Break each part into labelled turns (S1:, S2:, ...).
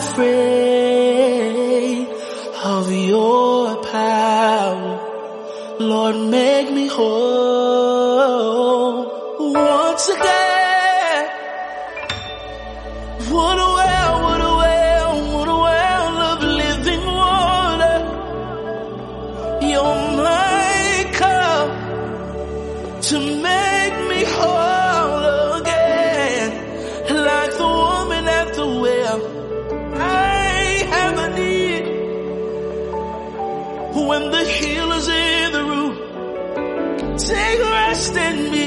S1: afraid of your power. Lord, make me whole once again. What a well, what a well, what a well of living water. You're my cup to make me whole again. Like the woman at the well, I have a need. When the healer's in the room, take rest in me.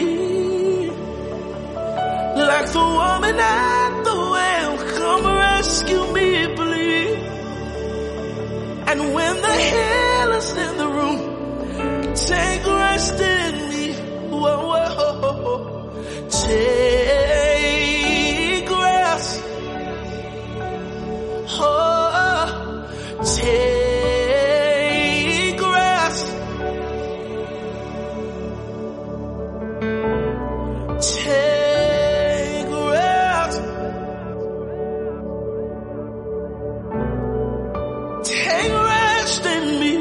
S1: Like the woman at the well, come rescue me, please. And when the healer's in the room, take rest in me. Whoa, whoa, take rest. Oh, take rest. Take rest. Take rest in me.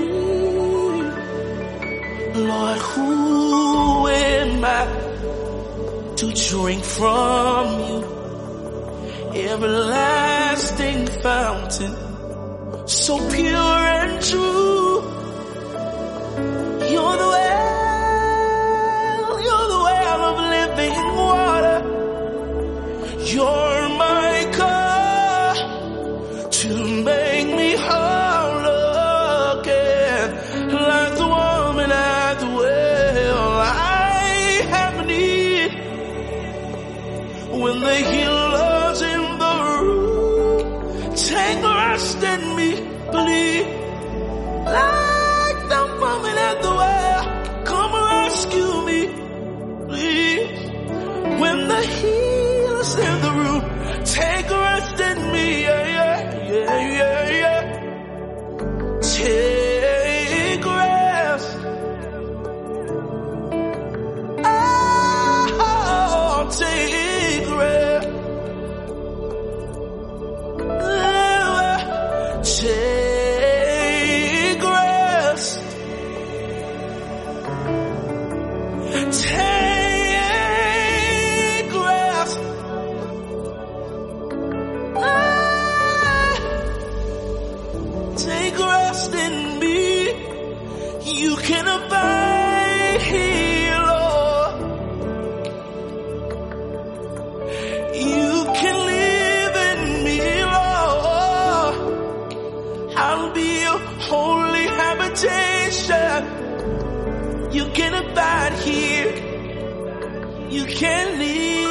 S1: Lord, who am I to drink from you? Everlasting fountain, so pure and true. You're the well of living water. You're my cup to make me whole again. Like the woman at the well, I have need. When the healer's in the room, take rest in me, please. Like the woman at the well, come rescue me, please. When the healer's in the room, take rest in me, yeah, yeah, yeah, yeah, yeah. Take rest. Oh, take rest. Take rest. Take rest. Take rest in me. You can abide here, Lord. You can live in me, Lord. I'll be your holy habitation. You can abide here. You can live.